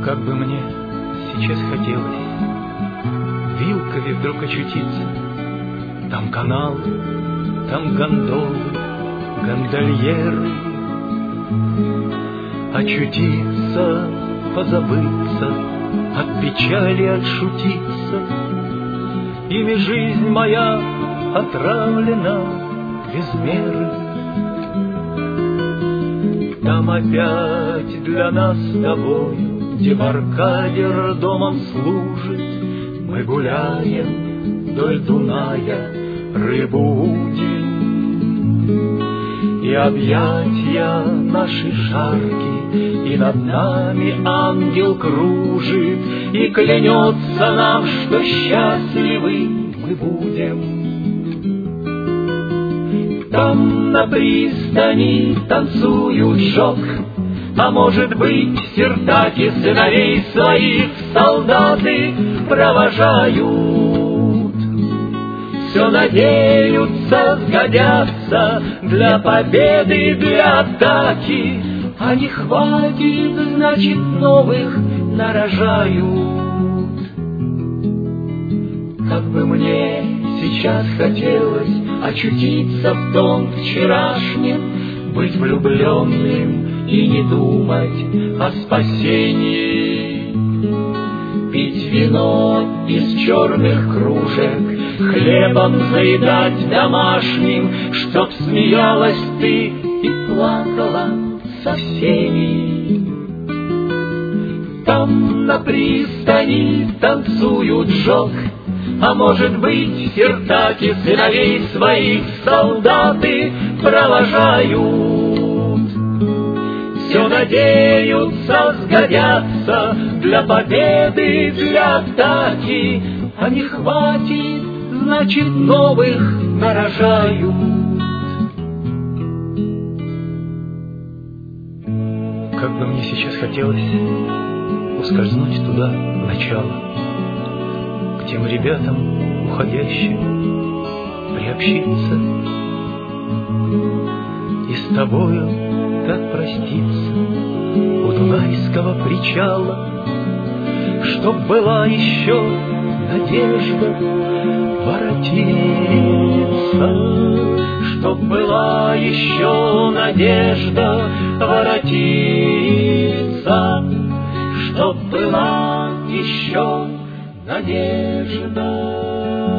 Как бы мне сейчас хотелось вилками вдруг очутиться. Там каналы, там гондолы, гондольеры. Очутиться, позабыться, от печали отшутиться. Ими жизнь моя отравлена без меры. Там опять для нас с тобою дебаркадер домом служит. Мы гуляем вдоль Дуная, рыбу удим. И объятья наши жаркие, и над нами ангел кружит, и клянется нам, что счастливы мы будем. Там на пристани танцуют жок, а может быть, сертаки сыновей своих солдаты провожают. Все надеются, сгодятся для победы, для атаки, а не хватит, значит, новых нарожают. Как бы мне сейчас хотелось очутиться в том вчерашнем, быть влюбленным и не думать о спасении. Пить вино из черных кружек, хлебом заедать домашним, чтоб смеялась ты и плакала со всеми. Там на пристани танцуют жок, а может быть, сертаки сыновей своих солдаты провожают. Все надеются, сгодятся для победы, для атаки, а не хватит, значит, новых нарожают. Как бы мне сейчас хотелось ускользнуть туда в начало, к тем ребятам уходящим приобщиться и с тобою так проститься у Дунайского причала, чтоб была еще надежда воротиться, чтоб была еще надежда воротиться, чтоб была еще надежда.